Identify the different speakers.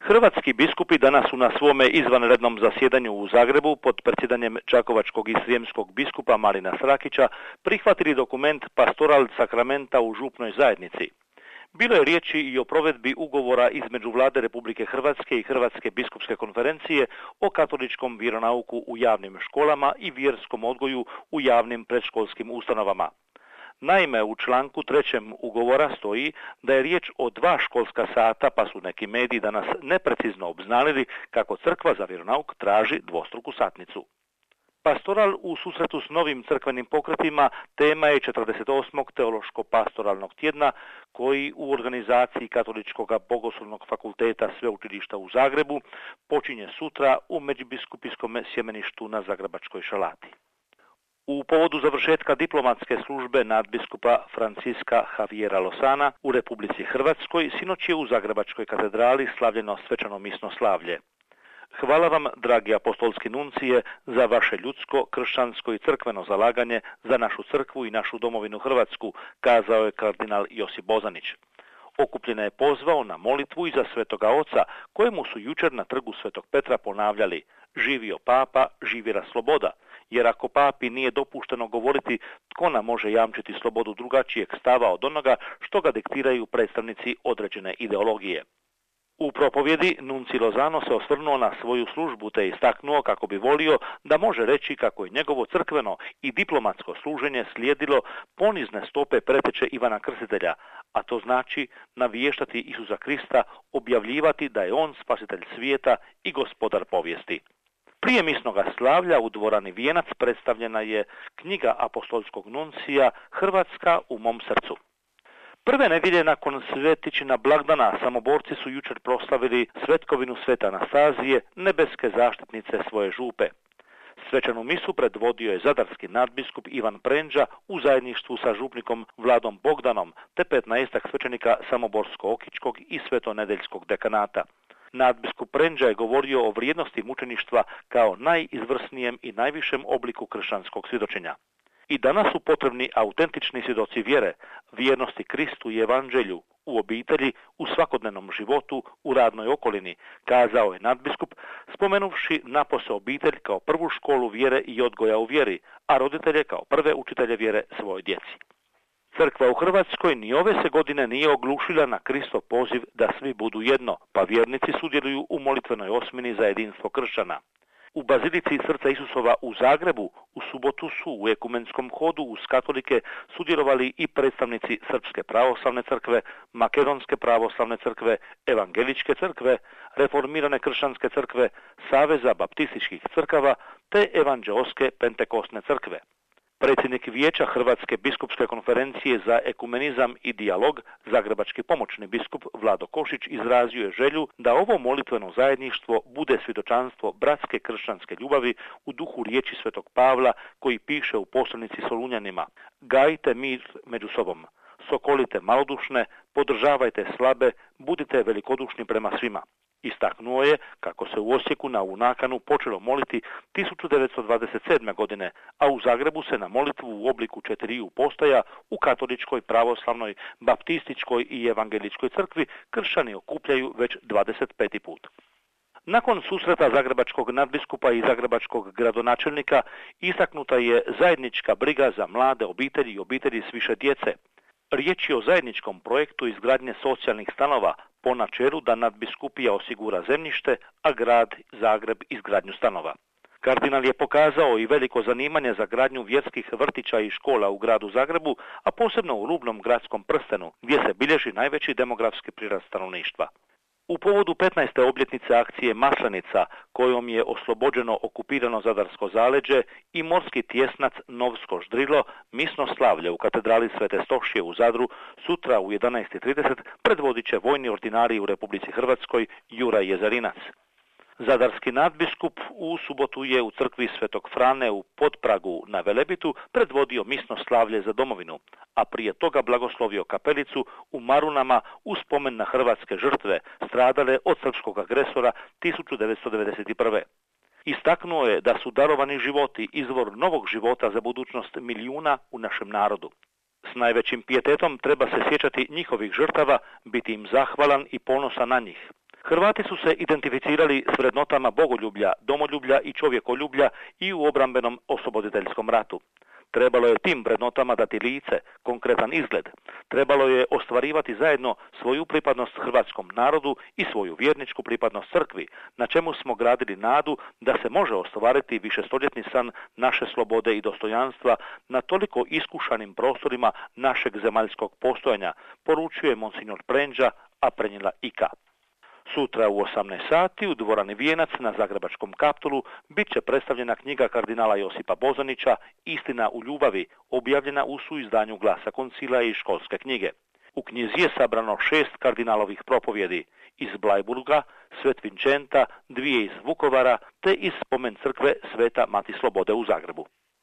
Speaker 1: Hrvatski biskupi danas su na svome izvanrednom zasjedanju u Zagrebu pod predsjedanjem Đakovačkog i Srijemskog biskupa Marina Srakića prihvatili dokument Pastoral Sakramenta u župnoj zajednici. Bilo je riječi i o provedbi ugovora između Vlade Republike Hrvatske i Hrvatske biskupske konferencije o katoličkom vjeronauku u javnim školama i vjerskom odgoju u javnim predškolskim ustanovama. Naime, u članku 3. ugovora stoji da je riječ o 2 školska sata, pa su neki mediji danas neprecizno obznanili kako crkva za vjeronauk traži dvostruku satnicu. Pastoral u susretu s novim crkvenim pokretima tema je 48. teološko-pastoralnog tjedna koji u organizaciji Katoličkog bogoslovnog fakulteta Sveučilišta u Zagrebu počinje sutra u Međubiskupijskom sjemeništu na Zagrebačkoj Šalati. U povodu završetka diplomatske službe nadbiskupa Franciska Javiera Lozana u Republici Hrvatskoj sinoć je u Zagrebačkoj katedrali slavljeno svečano misno slavlje. Hvala vam, dragi apostolski nuncije, za vaše ljudsko, kršćansko i crkveno zalaganje za našu crkvu i našu domovinu Hrvatsku, kazao je kardinal Josip Bozanić. Okupljene je pozvao na molitvu i za Svetoga Oca, kojemu su jučer na trgu Svetog Petra ponavljali: živio papa, živjela sloboda, jer ako papi nije dopušteno govoriti, tko nam može jamčiti slobodu drugačijeg stava od onoga što ga diktiraju predstavnici određene ideologije. U propovjedi Nunci Lozano se osvrnuo na svoju službu te istaknuo kako bi volio da može reći kako je njegovo crkveno i diplomatsko služenje slijedilo ponizne stope preteče Ivana Krstitelja, a to znači naviještati Isusa Krista, objavljivati da je on spasitelj svijeta i gospodar povijesti. Prije misnoga slavlja u dvorani Vijenac predstavljena je knjiga apostolskog nuncija Hrvatska u mom srcu. Prve nedjelje nakon Svetičina blagdana samoborci su jučer proslavili svetkovinu Svete Anastazije, nebeske zaštitnice svoje župe. Svečanu misu predvodio je zadarski nadbiskup Ivan Prendža u zajedništvu sa župnikom Vladom Bogdanom te 15 svećenika Samoborsko-Okičkog i Svetonedeljskog dekanata. Nadbiskup Prendža je govorio o vrijednosti mučeništva kao najizvrsnijem i najvišem obliku kršćanskog svjedočenja. I danas su potrebni autentični svjedoci vjere, vjernosti Kristu i Evanđelju, u obitelji, u svakodnevnom životu, u radnoj okolini, kazao je nadbiskup, spomenuvši napose obitelj kao prvu školu vjere i odgoja u vjeri, a roditelje kao prve učitelje vjere svojoj djeci. Crkva u Hrvatskoj ni ove se godine nije oglušila na Kristov poziv da svi budu jedno, pa vjernici sudjeluju u molitvenoj osmini za jedinstvo kršćana. U Bazilici Srca Isusova u Zagrebu u subotu su u ekumenskom hodu uz katolike sudjelovali i predstavnici Srpske pravoslavne crkve, Makedonske pravoslavne crkve, Evangeličke crkve, Reformirane kršćanske crkve, Saveza baptističkih crkava te Evanđeoske pentekosne crkve. Predsjednik Vijeća Hrvatske biskupske konferencije za ekumenizam i dijalog, zagrebački pomoćni biskup Vlado Košić, izrazio je želju da ovo molitveno zajedništvo bude svjedočanstvo bratske kršćanske ljubavi u duhu riječi Svetog Pavla koji piše u poslanici Solunjanima: gajite mir među sobom, sokolite malodušne, podržavajte slabe, budite velikodušni prema svima. Istaknuo je kako se u Osijeku na ovu nakanu počelo moliti 1927. godine, a u Zagrebu se na molitvu u obliku 4 postaja u katoličkoj, pravoslavnoj, baptističkoj i evangeličkoj crkvi kršćani okupljaju već 25. put. Nakon susreta zagrebačkog nadbiskupa i zagrebačkog gradonačelnika istaknuta je zajednička briga za mlade obitelji i obitelji s više djece. Riječ je o zajedničkom projektu izgradnje socijalnih stanova po načelu da nadbiskupija osigura zemljište, a grad Zagreb izgradnju stanova. Kardinal je pokazao i veliko zanimanje za gradnju vjerskih vrtića i škola u gradu Zagrebu, a posebno u rubnom gradskom prstenu, gdje se bilježi najveći demografski prirast stanovništva. U povodu 15. obljetnice akcije Maslenica, kojom je oslobođeno okupirano Zadarsko zaleđe, i morski tjesnac Novsko Ždrilo, misno slavlje u katedrali Svete Stošije u Zadru sutra u 11:30 predvodit će vojni ordinarij u Republici Hrvatskoj Juraj Jezerinac. Zadarski nadbiskup u subotu je u crkvi Svetog Frane u Podpragu na Velebitu predvodio misno slavlje za domovinu, a prije toga blagoslovio kapelicu u Marunama u spomen na hrvatske žrtve stradale od srpskog agresora 1991. Istaknuo je da su darovani životi izvor novog života za budućnost milijuna u našem narodu. S najvećim pijetetom treba se sjećati njihovih žrtava, biti im zahvalan i ponosan na njih. Hrvati su se identificirali s vrednotama bogoljublja, domoljublja i čovjekoljublja i u obrambenom osloboditeljskom ratu. Trebalo je tim vrednotama dati lice, konkretan izgled. Trebalo je ostvarivati zajedno svoju pripadnost hrvatskom narodu i svoju vjerničku pripadnost crkvi, na čemu smo gradili nadu da se može ostvariti višestoljetni san naše slobode i dostojanstva na toliko iskušanim prostorima našeg zemaljskog postojanja, poručuje monsignor Prendža, a prenijela IKA. Sutra u 18 sati u dvorani Vijenac na Zagrebačkom Kaptolu bit će predstavljena knjiga kardinala Josipa Bozanića Istina u ljubavi, objavljena u suizdanju Glasa koncila i školske knjige. U knjizi je sabrano 6 kardinalovih propovjedi iz Blajburga, Svet Vinčenta, 2 iz Vukovara te iz spomen crkve Sveta Mati Slobode u Zagrebu.